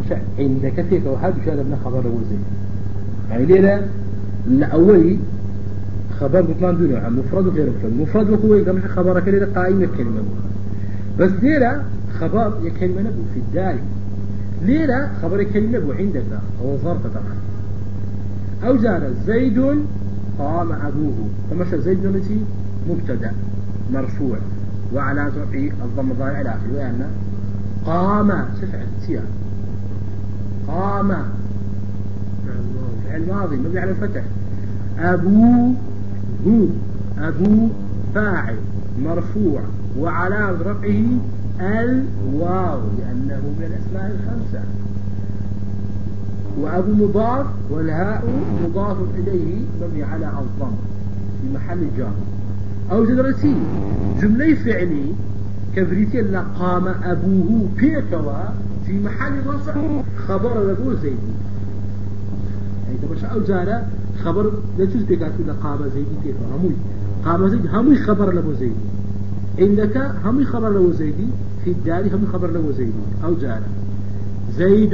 عندك فيك وهذا شهادة ابن خبر وزيد يعني ليه الأولي خبر بطلان دونه عن مفرد وغير مفرد مفرد وهو يقام خبرك ليه قائم الكلمة بس ليه خبر يكلمة نبو في الداري ليه خبر يكلمة نبو عندك هو ظرف طبعا أو زاد زيد قام أبوه فمشى زيد نمتي مبتدأ مرفوع وعلى رفعه الضم الظاهر إلى آخره وأن قام سفعل سيا قام فعل ماضي مبني على الفتح أبوه فاعل مرفوع وعلى رفعه الواو لأنه من الأسماء الخمسة وأبو مضاف والهاء مضاف إليه مبني على الضم في محل جار أو جدرتي جملة فعلي كفريتي لا قام أبوه بيكوا في محل رفع خبر لابو زيد يعني تبش أو جارة خبر لا تجوز بيكاتو لا قام زيد بيكوا هموي قام زيد هموي خبر لابو زيد عندك هموي خبر لابو زيد في الدار هموي خبر لابو زيد أو جارة زيد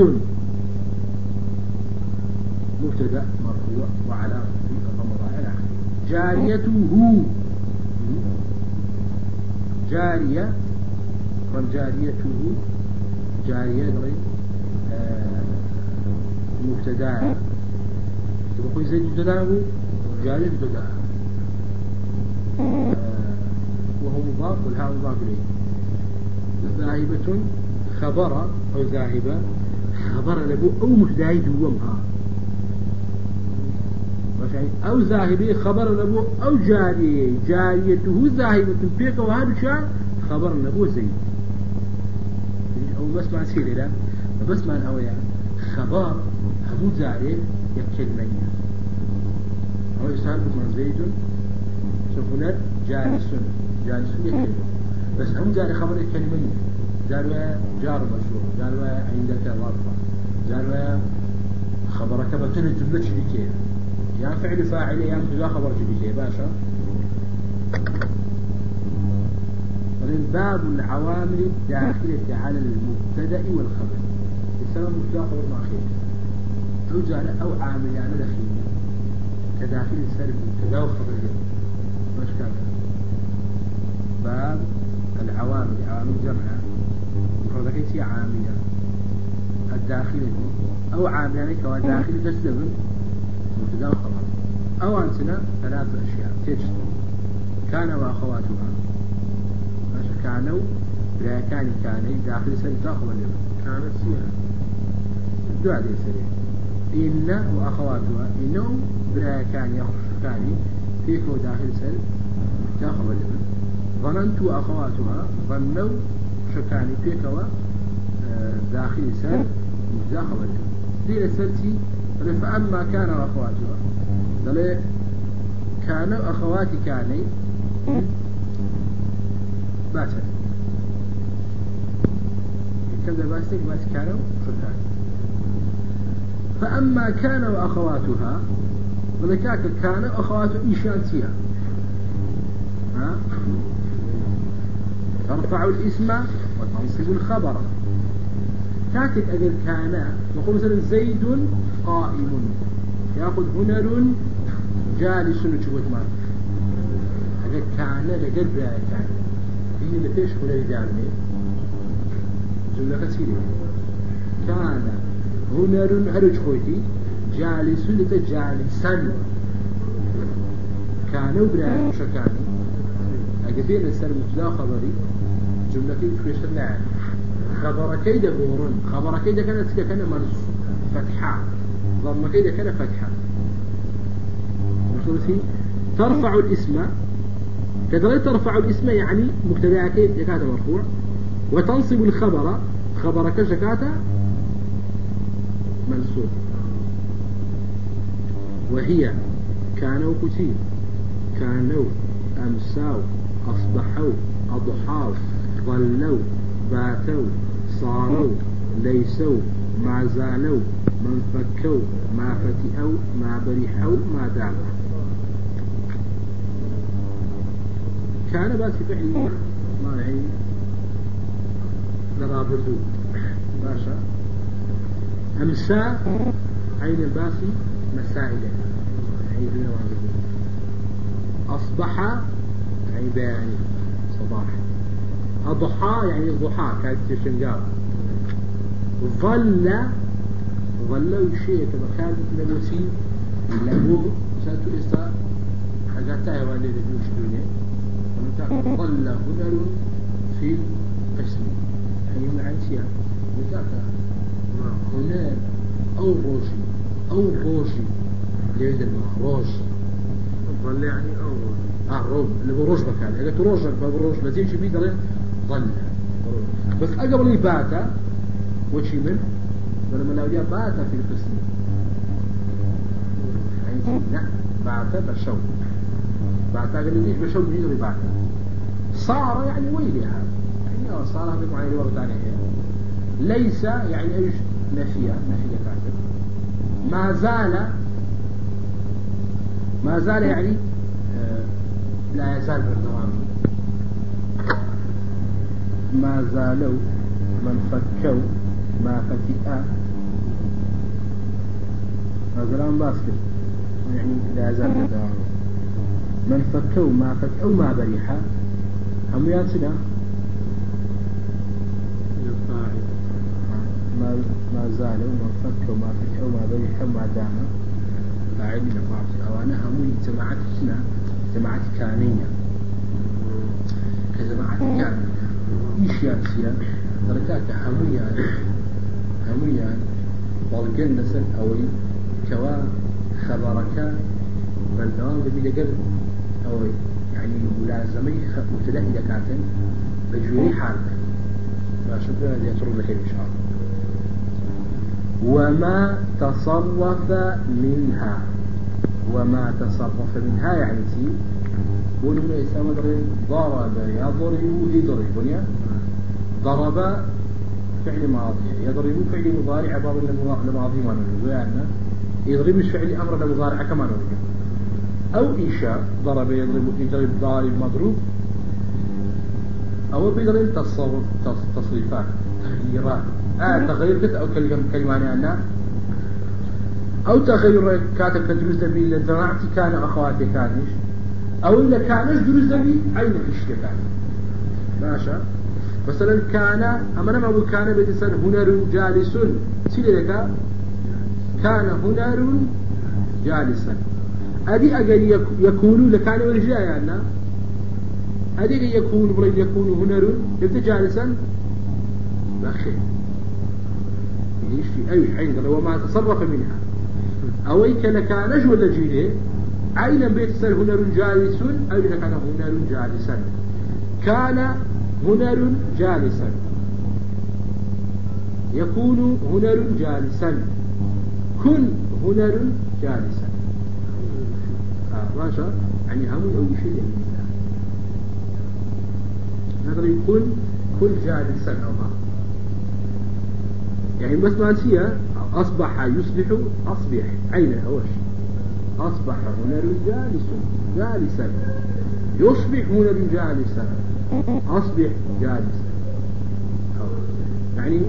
مبتدأ مرفوع وعلى الضم الظاهر جاريته جارية جاريته جارية مبتدأ تقول زيد مبتدأ جارية مبتدأ وهو مضاف والهاء مضاف إليه ذاهبة خبر أو ذاهبة خبر لبو أو مبتدأ دومها أو ذاهبة خبر لبو أو جارية جاريته ذاهبة بيك وهذا شان خبر لبو زيد أو بس ما سيري لا بس ما نأوي خبر أبو جارية يكلمين أو يسأل من زيد شوفنا جالسون يكلم بس هم جاري خبر يكلمين جاروا جار مشهور جاروا عندك ظرفة جاروا خبرك بتن الجملة شريكية يا فعل فاعل يا مبتدا خبر شريكية باشا باب العوامل الداخلة على المبتدأ والخبر يسمى مبتدا خبر مؤخر أو جعل أو عامل يعني الأخير كداخل السلب مبتدا وخبر مش كذا باب العوامل عوامل جمع مفردك هي عاملة الداخلة أو عامل يعني كوا داخل تسلم مبتدا وخبر أو عندنا ثلاث أشياء تجد كان وأخواتها كانوا لا كان داخل سنة تأخذ اليوم كانت سيئة الدعاء دي سريع إن وأخواتها إنهم بلا كان يخشكاني فيكم داخل سنة تأخذ اليوم ظننت وأخواتها ظنوا شكاني فيكوا داخل سنة تأخذ اليوم دي لسلتي فأما كان وأخواتها قال كانوا أخواتي كاني باسل كذا باسل باس كانوا شكان فأما كان وأخواتها ولكاك كان أخواتها إيشانتيها ترفع الاسم وتنصب الخبر كاتب أجل كان نقول مثلا زيد قائم يأخذ هنر جالس نشوت مال أجل كان لقلب كان هي اللي فيش ولا يدعمني جملة كثيرة كان هنر هرج خويتي جالس لتجالسا كانوا بلا شكاني أقبيل السر مبتدا خبري جملة كيف لا خبر كيد بورن خبر كيد كانت كان مرز فتحة ضم كيد كان فتحة وثلثي ترفع الاسم كذلك ترفع الاسم يعني مبتدا كيد يكاد مرفوع وتنصب الخبر خبر كشكاتا منصوب وهي كانوا كتير كانوا أمساو أصبحوا أضحاوا ظلوا باتوا صاروا ليسوا ما زالوا من فكوا ما فتئوا ما برحوا ما داموا كان بس فعل ما يعني لرابطوا باشا أمسى عين الباسي مسائله يعني دون واجبين. أصبح يعني بيان صباح. أضحى يعني الضحى كانت تشنقار. ظل شيء كما كان نبوسي لابو ساتو إستا حاجاتها والي لدوش دوني ظل هنر في القسم يعني من عيسيا متاكا هنر أو روشي ليد الماء روش ظل يعني أو روج اللي هو روج مكان إذا تروج فبروج لازم شيء بيدر ظل بس أقبل لي باتا وشي من ولما نوديها باتا في القسم يعني لا باتا بشو باتا قال ليش بشو يدري باتا صار يعني ويلي هذا يعني صار هذا معين وقت ثاني ليس يعني ايش نفيه كاتب ما زال يعني لا يزال بالدوام ما زالوا من فكوا ما فتئا ما زالوا باسكت يعني لا يزال بالدوام من فكوا ما فتئوا ما بريحا هم ياسنا ما زالوا من فكوا ما فتئوا ما بريحا ما دام فاعلين فاعل أو أنا همي جماعات سنة جماعات كانية كجماعات كانية إيش ياسيا درجات هميان والجنة سن أوي كوا خبرك بلدان بدي قبل أوي يعني ملازمي متلاقي دكاتن بجوري حالك ما شكرا هذه أترون لك إن شاء الله. وما تصرف منها يعني تي قولوا لنا إسلام ضرب يضرب بنيا ضرب فعل ماضي يضرب فعل مضارع باب الماضي ما نقول يعني يضرب فعل أمر المضارع كما نقول أو إنشاء ضرب يضرب ضارب مضروب أو بيضرب تصريفات تغييرات تغير أو كلمة أنا أو تغير كاتب كدروس دبي لجماعتي كان أخواتي كانش أو إذا كانش دروس دبي عين الإشكال كان ماشى مثلا كان أما ما أقول كان بيتصل هنر جالس سيلك كان هنر جالسا أدي أجل يكون لكان ورجاء يعني أدي يكون هنر يبدأ جالسا لا خير ليش أي عين وما تصرف منها أو إذا كان نجوى الجيل عينا بيتصل هنر جالس أو إذا كان هنر جالسا كان هنر جالسا يكون هنر جالسا كن هنر جالسا ماشا يعني هم أو شيء هذا يكون كن جالسا أو ما يعني بس ما نسيها أصبح يصبح أصبح عين أوش أصبح هنر جالسا يصبح هنر جالسا أصبح جالسا يعني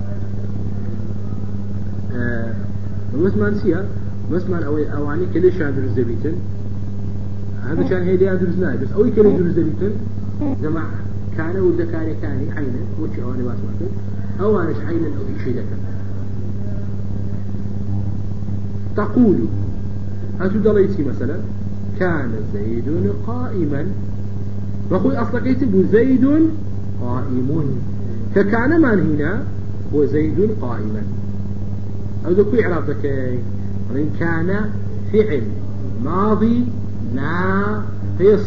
بس ما نسيها بس ما أواني كليش هذا الزبيتن هذا كان هيدي هذا الزناي بس أوي كليش الزبيتن جمع كان والذكاري كان عينا وش أواني باسمته أوانش عينا أو شيء ذكر تقول أتدليتي مثلا كان زيد قائما وأخوي أصلا كيتب زيد قائم فكان من هنا هو زيد قائما أو ذكوي إعرابك وإن كان فعل ماضي ناقص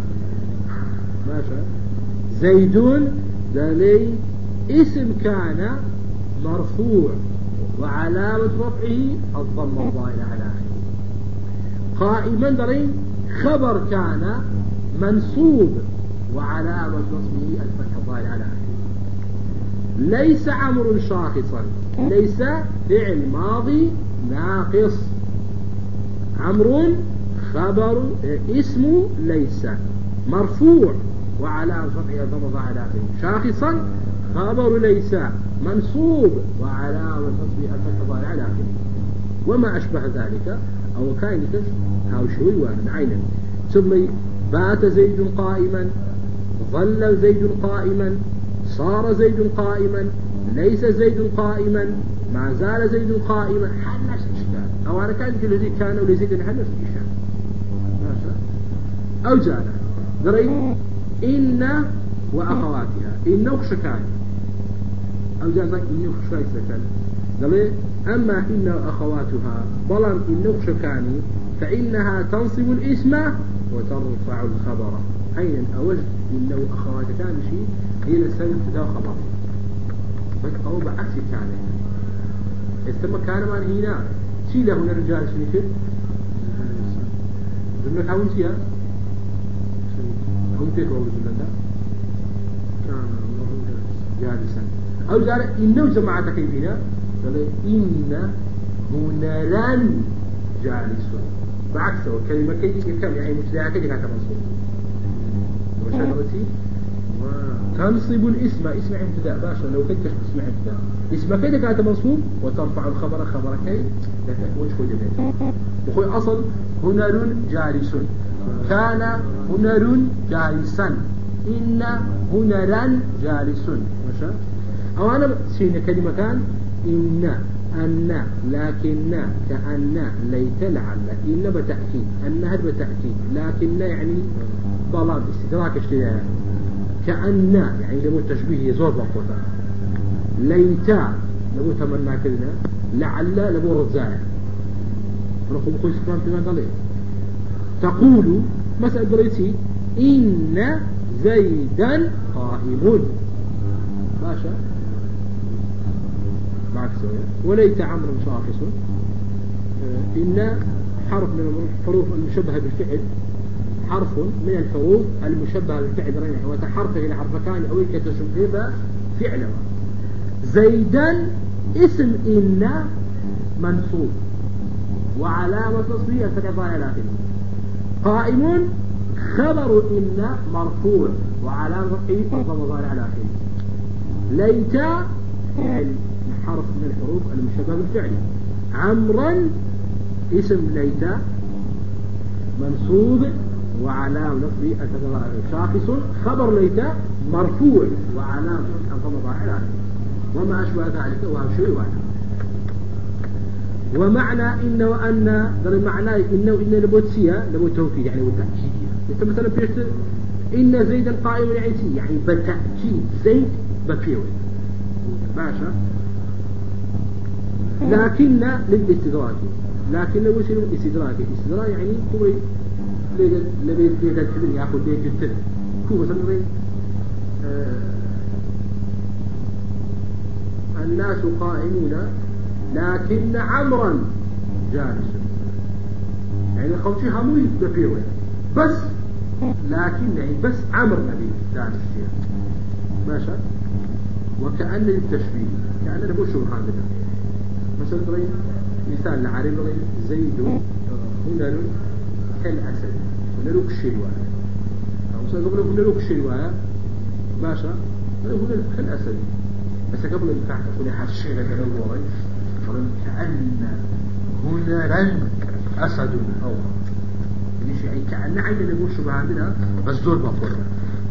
ماشي زيد ذلك اسم كان مرفوع وعلامة رفعه الضم الظاهرة على آخره قائما درين خبر كان منصوب وعلامة نصبه الفتح الظاهر على آخره ليس عمرو شاخصا ليس فعل ماضي ناقص عمرو خبر اسم ليس مرفوع وعلامة رفعه الضم الظاهر على آخره شاخصا خبر ليس منصوب وعلامة نصبه الفتحة ظاهرة على آخره وما أشبه ذلك أو كان هاو شوي وانا عينا ثم بات زيد قائما ظل زيد قائما صار زيد قائما ليس زيد قائما ما زال زيد قائما حل نفس الإشكال أو أنا كان الذي كان ولزيد حل نفس الإشكال أو جاء دريت إن وأخواتها إن وخشكان أو جاء إن وخشكان دريت أما إن وأخواتها ظلم إن وخشكاني فإنها تنصب الاسم وترفع الخبر حين أوجد إن وأخواتها كان شيء هي السبب تداو خبر أو بعكس كان استمع كان من هنا شيء له هنا رجال شنيفر زمنك هون شيء هم تكوا زمنك كان جالسا أو قال إنه جماعتك هنا قال إن هنا لن جالس بعكسه كلمة كم يعني مبتدأ كذا كانت منصوب وشغلتي تنصب الاسم اسم ابتداء باشا لو كنت اسم ابتداء اسم كذا كانت منصوب وترفع الخبر خبر كي لا تكون شوي جميل وخوي أصل هنر جالس كان هنر جالسا إن هنرا جالس ماشي أو أنا سين كلمة كان إن أن لكن كأن ليت لعل إن بتأكيد أنها بتأكيد لكن يعني ضلال استدراك اشتراك كأن يعني لو التشبيه يزور بقوته ليت لو تمنى كذا لعل لو رزايا رقم خوي سكران تمان ضليل تقول مسألة بريتي إن زيدا قائم باشا بعكسه وليت عمرو شاخص إن حرف من الحروف المشبهة بالفعل حرف من الحروف المشبهة بالفعل رينه وتحرف إلى حرفكان أو كتشبه فعله زيدا اسم إن منصوب وعلامة نصبه الفتحة ظاهرة على آخره قائم خبر إن مرفوع وعلامة نصبه الضمة ظاهرة على آخره ليت فعل حرف من الحروف المشبهة بالفعل عمرا اسم ليت منصوب وعلامة نصبه الفتحة شاخص خبر ليت مرفوع وعلامة الضمة ظاهرة على آخره وما أشبه ذلك وهو شيء واحد ومعنى إن وأن معناه إنه إن لبوتسيا لبوت توكيد يعني بالتأكيد أنت مثلا بيشت إن زيدا قائم يعني بالتأكيد زيد بفيوي باشا لكن للاستدراك لكن لو يصير استدراك يعني هو لبيت الكبير يأخذ بيت التل هو مثلا الناس قائمون لكن عمرا جالس يعني خوتي همو يدفيوه بس لكن يعني بس عمر نبي جالس ماشي وكأن التشبيه كأن نقول شو هذا مثلا ترى مثال العربي زيد هنا كالأسد ونلوك الشلوى أو سأقول نلوك الشلوى ماشي هنا كالأسد بس قبل الفعل تقول هذا الشيء هذا هو كأن هنا أسد أو يعني كأن عيننا نقول شو عندنا بس دول بفرنا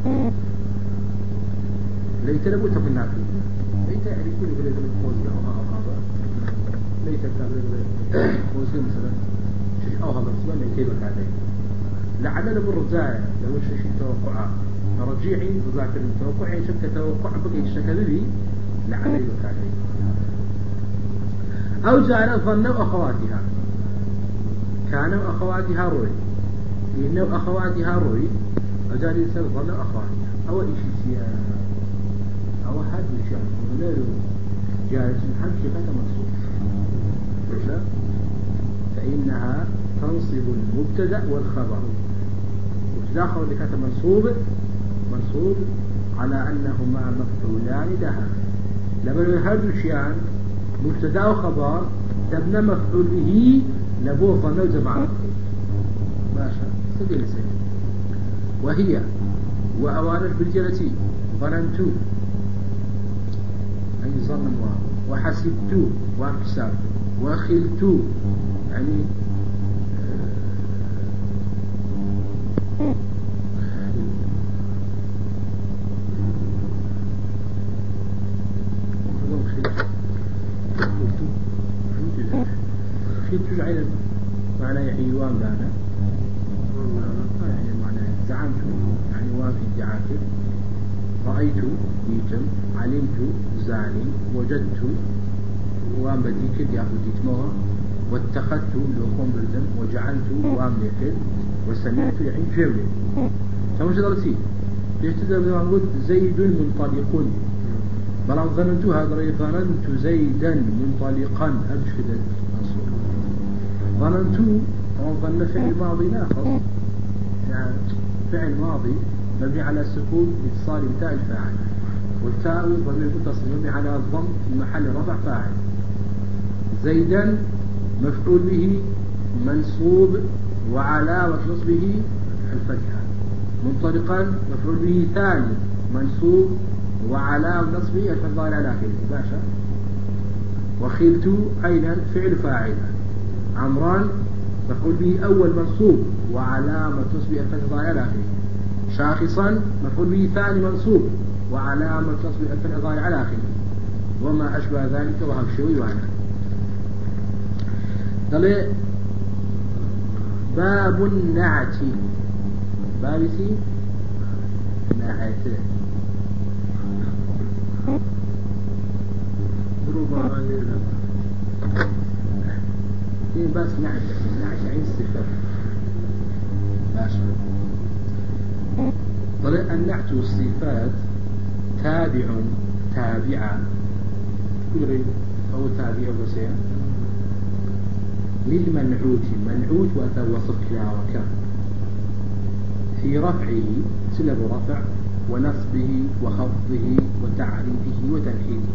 ليت نقول تبنا فيه ليت يعني كل بلد موزي أو هذا ليت كتاب موزي مثلا شيء أو هذا بس ما يكيد هذا لعلنا بالرزايا لو شيء توقع رجيعي رزاك التوقع شك توقع بقي الشكل لي لعلي هذا أو جعل ظن أخواتها كان أخواتها روي إنه أخواتها روي أو جعل الإنسان ظن أخواتها أو إيش أو حد شيء ونلو جالس الحمد شيء هذا مقصود فإنها تنصب المبتدأ والخبر مبتدأ خبر اللي كانت منصوب على أنهما مفعولان لها لما يهدوا شيئا مبتدا وخبر تبنى مفعول به لبوه ظنوا جماعة ماشا سبيل سيد وهي وأوانش بالجلة ظننت ظن وحسبت وحسبت وخلت يعني خلت عين معنى حيوان لنا يعني معنى زعمت يعني وافي الدعاكر رأيت بيتم علمت زاني وجدت وام بديك ياخذ ديتموها واتخذت لأخوم بالدم وجعلت وام ليكل وسمعت يعني جملة فمش درسي ليش تدرس نقول زيد منطلق بل ظننت هذا ظننت زيدا منطلقا أمش كده منصور ظننت ظن فعل ماضي ناقص يعني فعل ماضي مبني على السكون اتصال بتاء الفاعل والتاء ضمير متصل مبني على الضم في محل رفع فاعل زيدا مفعول به منصوب وعلامة نصبه الفتحة منطلقا مفعول به ثاني منصوب وعلامة نصبه الفتحة الظاهرة على آخره باشا وخلت عينا فعل فاعل عمران مفعول به أول منصوب وعلامة نصبه الفتحة الظاهرة على آخره شاخصا مفعول به ثاني منصوب وعلامة نصبه الفتحة الظاهرة على آخره وما أشبه ذلك وهب شوي وعنه قال باب النعت بابتي نعت ضرب علينا بس نعت عين الصفات ماشي قال النعت والصفات تابعة يريد أو تابع بسيط للمنعوت منعوت وصف كلا وكان في رفعه سلب رفع ونصبه وخفضه وتعريفه وتنحيته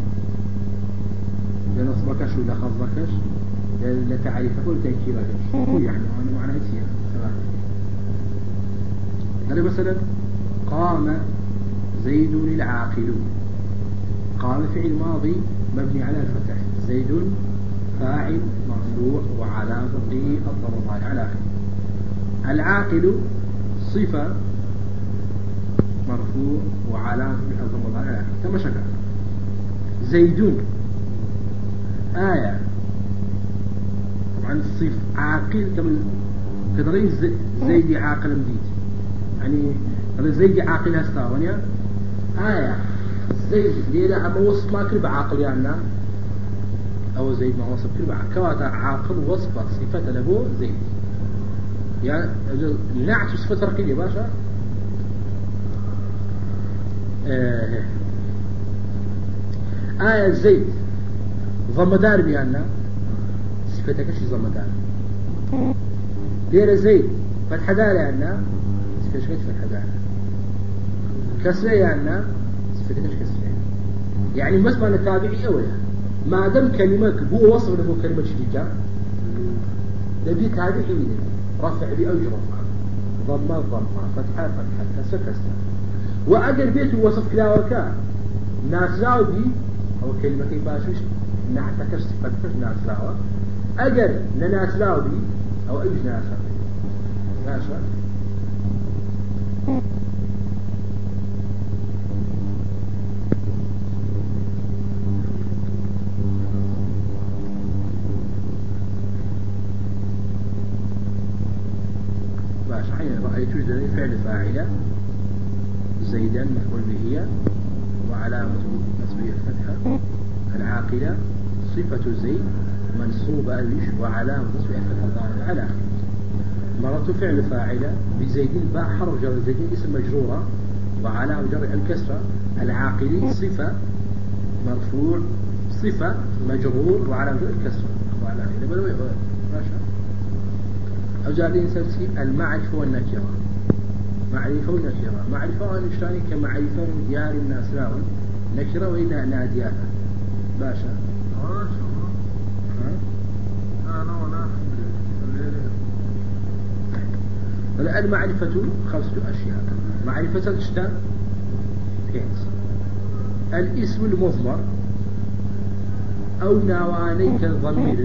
لا نصبكش ولا خفضكش لا تعريفك ولا تنكيركش هو يعني وانا معنى هيك تمام قال مثلا قام زيد العاقل قام فعل ماضي مبني على الفتح زيد فاعل مرفوع وعلامة الضمة على آخره العاقل صفة مرفوع وعلامة الضمة على آخره كما شكل زيد آية طبعا الصف عاقل كدري زيد عاقل مديد يعني زيد عاقل هستاونيا آية زيد ليلة أما وصف ما كرب عاقل يعني أو زيد ما وصف كرب كواتا عاقل وصفة صفة لبو زيد يعني نعت صفة رقية باشا آية زيد ضمدار بيانا صفتك شي ضمدار ليلة زيد فتح دار يعني صفتك فتح دار كسرة يعني صفتك كسرة يعني بس ما نتابعي أولا ما دام كلمة بو وصف له كلمة شريكة نبي تابعي منه رفع بأوج رفع ضمة فتحة كسرة كسرة وأجر بيته وصف كلا وكا ناسلاو بي أو كلمة باشوش نعتكش صفتكش ناسلاو أجر ناسلاو بي أو أيش ناسلاو ماشي رأيت فعل فاعلة زيدا مفعول به وعلامة نصبه الفتحة العاقلة صفة زيد منصوبة وعلامة نصبه الفتحة الظاهرة على آخره مرة فعل فاعلة بزيد باء حرف جر زيد اسم مجرورة وعلامة جر الكسرة العاقلي صفة مرفوع صفة مجرور وعلامة جر الكسرة وعلى آخره أجابين سلسي المعرفة والنكرة معرفة والنكرة معرفة وأنشتاني كمعرفة ديار الناس راون نكرة وإلا ناديانا باشا المعرفة 5 أشياء معرفة الشتاء الاسم المضمر أو ناوانيك ضمير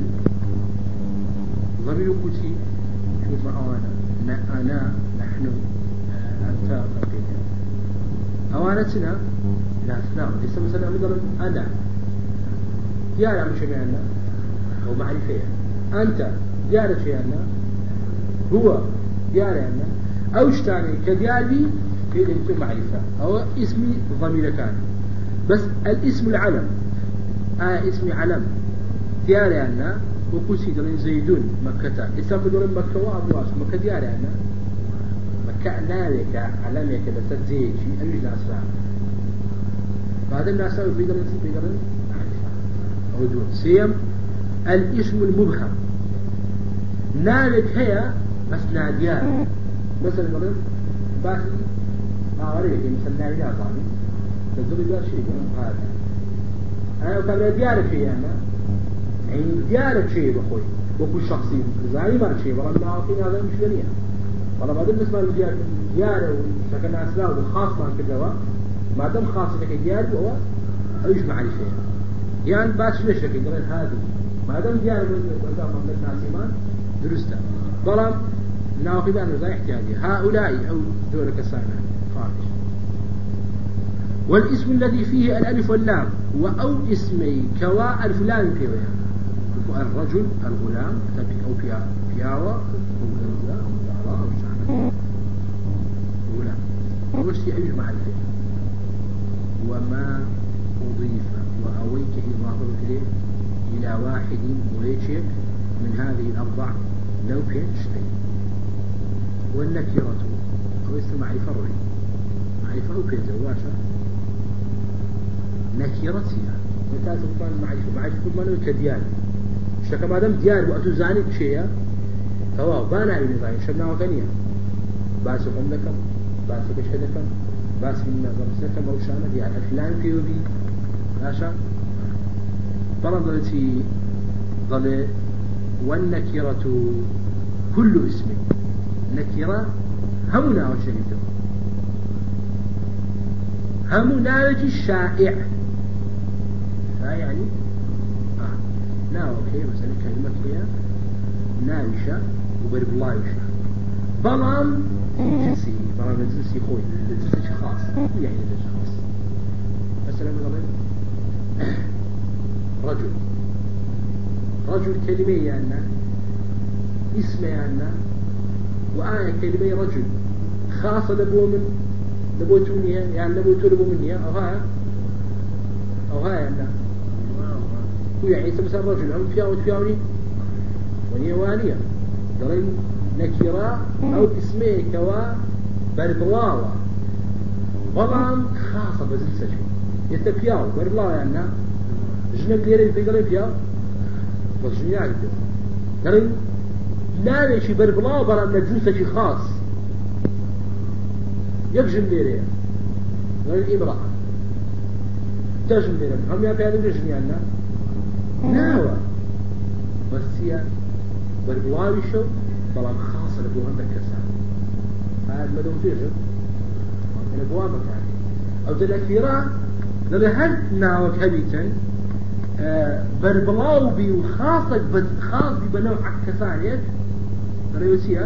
كتي شوف أنا نحن أنت بقيت أوانتنا لا أثناء لسه مثلا مثلا أنا ديارة مش معنا أو معرفة أنت ديارة شيئنا هو ديارة عنا أو اشتاني كدياري في أنتم معرفة أو اسمي ضمير كان بس الاسم العلم اسمي علم دياري عنا وكوسي دلين زيدون مكة اسم دلين مكة وأبواس مكة دياري عنا مكة نالك علمك بس زيد شيء أميج الأسرار بعد الناس في دلين معرفة أو دون سيم الاسم المبهم نالك هي بس ناديار مثلا مثلا باقي أوريك مثلا نادي أعطاني تقول لي شيء هذا أنا كان ديارك شيء أنا يعني ديارك شيء بخوي وكل شخصي زاني ما شيء والله ما أعطينا هذا مش دنيا والله بعدين نسمع ديار وشكل أسرار وخاص ما كذا ما دام خاص لك ديار هو أيش معرفة يعني باش ليش لك يقولون هذه ما دام ديار وإذا ما ناسيمان درسته ظلم ناقبان وزا احتياجي هؤلاء أو دول كسانا خارج والاسم الذي فيه الألف واللام وأو اسمي كواء الفلان كويا الرجل الغلام أو بياوة أو غلام أو شعر غلام وشي أيش معرفة وما أضيف وأويك إضافة إليه إلى واحد وليشك من هذه الأربع لو كان شيء والنكرة أو اسم معرفة الرجل معرفة أو كان زواشة نكرتها متى تكون معرفة كل ما نوع كديان شكل ما دام ديان وقت زاني بشيء فواو بانا على نظام شبنا وغنيا باسكم لكم باسك شهدكم باس من ضمسكم أو شانة يعني الفلان في وبي عشان فرضتي ضل والنكرة كل اسم نكرة همنا وشهيده همنا وجه الشائع يعني لا اوكي مثلا كلمة هي ناوشة وبربلايشة بلام جنسي بلام الجنسي خوي الجنسي خاص يعني الجنسي خاص مثلا رجل كلمة يعني اسم يعني وآية كلمة رجل خاصة لبوتونية يعني لبوتو منية أو هاي يعني هو يعني مثلا رجل أو فياوني وهي وانية درين نكرة أو اسمه كوا بربلاوة طبعا خاصة بزلسة شيء يتفياو بربلاوة يعني جنب ليرين في قلب فياو بس شنو يعني درين لا ليش بربلاوة برا من زلسة شيء خاص يبجن ليرين درين إمرأة تجن ليرين هم يا بيادم يجن يعني ناوى بس هي بربلاوي شو طبعا خاصة لبوها مكسان هذا ما دون تيجن لبوها مكان أو ذلك ذلك هل ناوك هبيتا بربلاوي وخاصة خاص بنوع كسانيك ريوسيا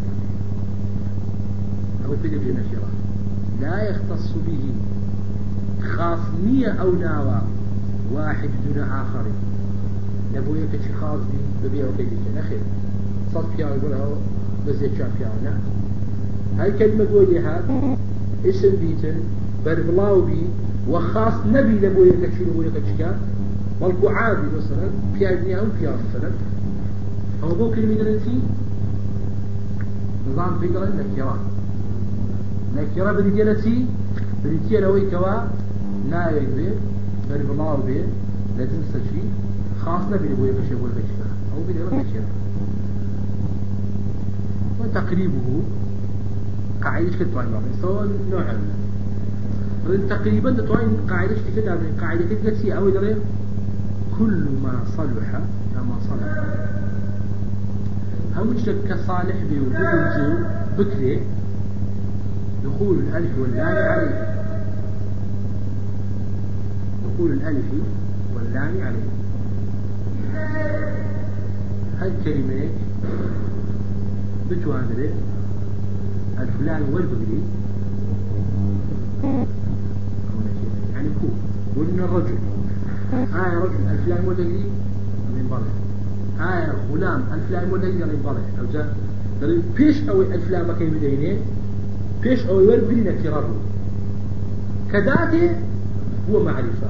أو في دبي نشرة لا يختص به خاصنية أو ناوى واحد دون آخر نبوية كشي خاص ببيع وكيديك نخير صد فيها يقولها بزيت شاب فيها لا هاي كلمة قولي هذا اسم بيتن بربلاو بي وخاص نبي نبوية كشي والكو عادي مثلا فيها ابنية أو فيها مثلا أو بو كلمة درنتي نظام فكرة نكرة بريدينتي لوي كوا لا يكبر بربلاو بي لا تنسى شيء خاص نبي نبوية كشي أو بيدينا كشي وتقريبه قاعدة كتوين بعض سواء نوع تقريبا تتوين قاعدة كتير قاعدة كتير أو يدري كل ما صلح كما صلح هم كصالح بيوجد بكري دخول الألف واللام عليه دخول الألف واللام عليه هالكلمة بتوانري الفلان والبغري يعني كو قلنا الرجل رجل الفلان والبغري من برا غلام الفلان والبغري من برا أو جاء دليل بيش أو الفلان مكان بدينه بيش أو والبغري نكرره كذاته هو معرفة.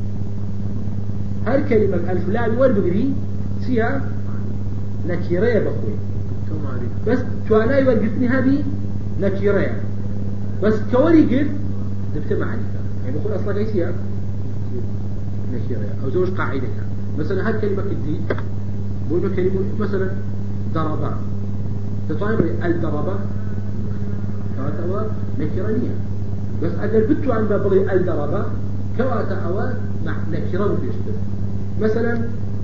هالكلمة الفلان والبغري فيها نكيرية بخوي بس توانا يورقتني هذه نكيرية بس كوري قد دبت معرفة يعني بقول أصلا كيسيها نكيرية أو زوج قاعدة مثلا هالكلمة كدي بقول كلمة مثلا ضربة تطعم الضربة كواتوا نكيرانية بس أقل بتو عن بابغي الضربة كواتوا نكيران بيشتغل مثلا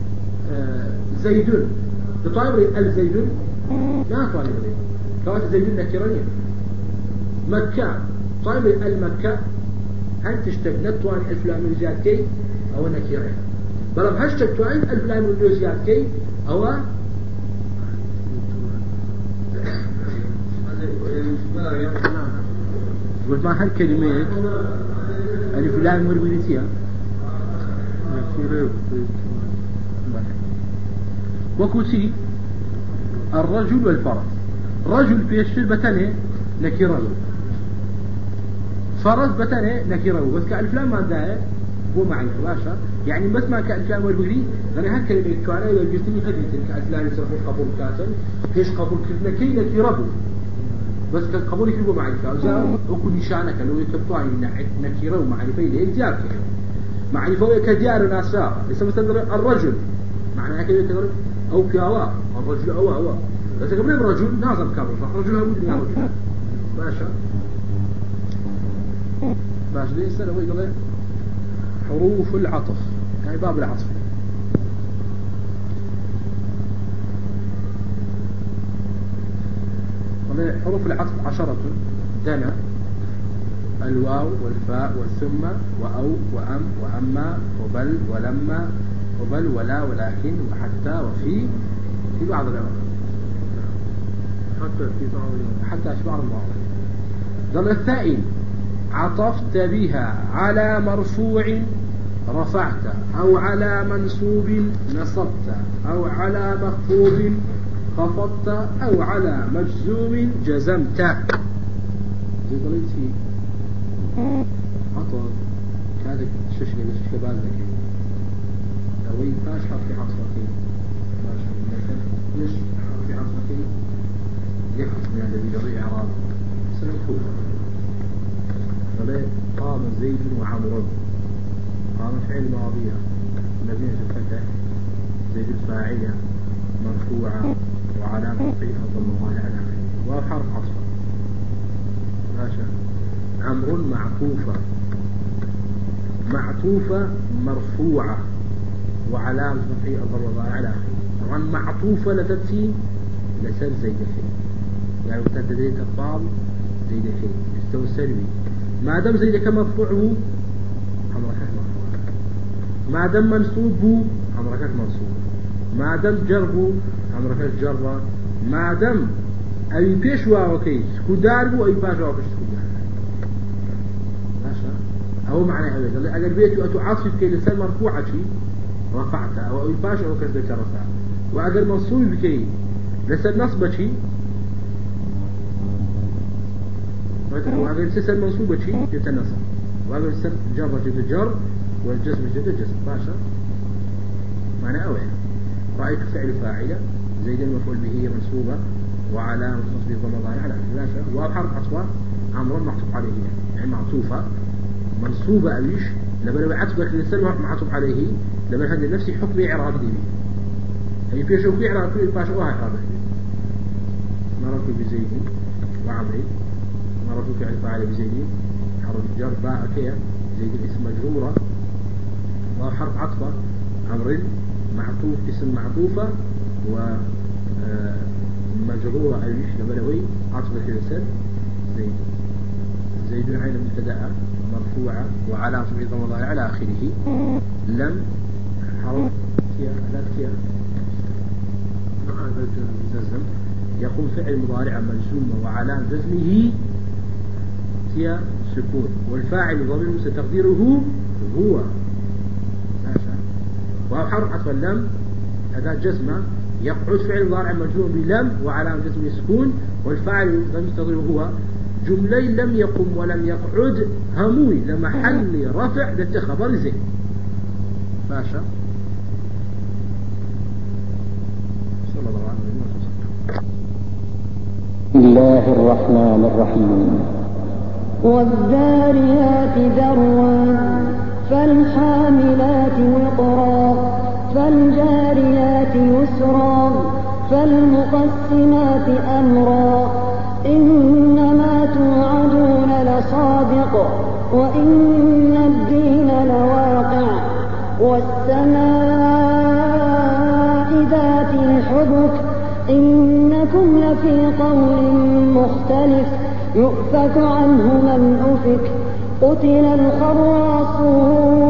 زيدون تطاير الزيدون لا طاير كوات زيدون نكرانية مكة طاير المكة هل تشتغل نتوان الفلان من زيادتي أو نكرانية بل هشتغل توان الفلان من زيادتي أو قلت ما هالكلمات الفلان مربيتيها وكسي الرجل والفرس رجل بيشتر بتنه نكره فرس بتنه نكره بس كالفلام ما ده هو معرفة باشا يعني بس ما كالفلام والبغري أنا هالكلمة كوانا يجتني خدمة كالفلام يصرفون قبول كاتل فيش قبول كتنا كي نكره بس كقبول يكتبوا معرفة وزاو وكل نشانك لو يكتبوا عن نكره ومعرفة ليه زيادة معرفة كديار ناسا لسه مثلا الرجل معناها كده أو كأوا الرجل أوا بس قبل الرجل نازل كابر الرجل هو الدنيا رجل باشا دي السنة ويقول حروف العطف يعني باب العطف حروف العطف 10 دنا الواو والفاء والثم وأو وأم وأما وبل ولما وبل ولا ولكن وحتى وفي في بعض الأمر حتى في بعض المواضع ضمن الثائل عطفت بها على مرفوع رفعت أو على منصوب نصبت أو على مخفوض خفضت أو على مجزوم جزمت زي ضليت فيه عطف كانت ششة بالك أو يفاش في عصرتين ليش في عصرتين يحكم من الذي يضيع إعراب سنكون قام زيد وعمر قام فعل ماضية مبنية الفتح زيد الفاعلة مرفوعة وعلامة رفعها ضمها على آخره وحرف عطف ماشي عمر معطوفة مرفوعة وعلامة رفعها ضمها على آخره طبعا معطوفة لتبتي لسر زيدتين يعني تدريت الطاب زيدتين يستوى السلبي ما دام زيدك مرفوعه حمركك مرفوع ما دام منصوبه حمركك منصوب ما دام جربه حمركك جربه ما دام أي بيش واوكي سكوداربو أي باش واوكي سكودار ماشي أهو معنى أبدا أجر بيتي أتعاطف كي لسان مرفوعة شيء رفعت أو أي باش واوكي بيت رفع وأجر منصوب بكي لسان نصب شيء وأجر سن منصوب شيء يتنصب وأجر سن جر جد جر والجسم جد جسم باشا معنى أولا رأيت فعل فاعلة زيد المفعول به منصوبة وعلامة نصب ضمضان على باشا وحرف عطفة عمرا معطوف عليه يعني معطوفة منصوبة أويش لما لو عطفك للسلم معطوف عليه لما هذا نفسي حكم إعراب دي يعني في شوف إعراب في باشا وها إعراب مررت بزيد وعمري مررت فعل فاعل بزيد حرف جر باء كيا زيد الاسم مجرورة وحرف عطفة عمر معطوف اسم معطوفة ومجرورة أيش لبلوي عطفة السد زيد عين مبتدأ مرفوعة وعلامة ضمها على آخره لم حرف كيا جزم يقوم فعل مضارع مجزوم وعلامة جزمه هي سكون والفاعل ضمير تقديره هو وهو حرف عطف اللام أداة جزمة يقعد فعل مضارع مجزوم بلم وعلامة جزمه سكون والفاعل ضمير تقديره هو جملي لم يقم ولم يقعد هموي لمحل رفع ده خبر زين باشا صلى الله عليه وسلم. بسم الله الرحمن الرحيم والذاريات ذروا فالحاملات وقرا فالجاريات يسرا فالمقسمات أمرا إنما توعدون لصادق وإن الدين لواقع والسماء ذات الحبك إنكم لفي قول مختلف يؤفك عنه من أفك قتل الخراصون